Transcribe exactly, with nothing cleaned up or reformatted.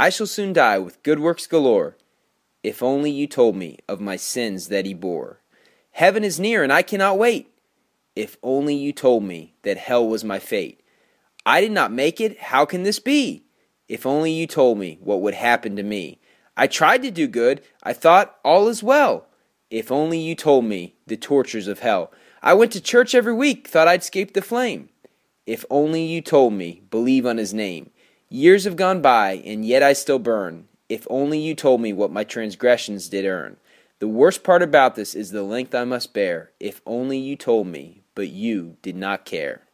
I shall soon die with good works galore. If only you told me of my sins that he bore. Heaven is near and I cannot wait. If only you told me that hell was my fate. I did not make it, how can this be? If only you told me what would happen to me. I tried to do good, I thought all is well. If only you told me the tortures of hell. I went to church every week, thought I'd escape the flame. If only you told me, believe on his name. Years have gone by, and yet I still burn. If only you told me what my transgressions did earn. The worst part about this is the length I must bear. If only you told me, but you did not care.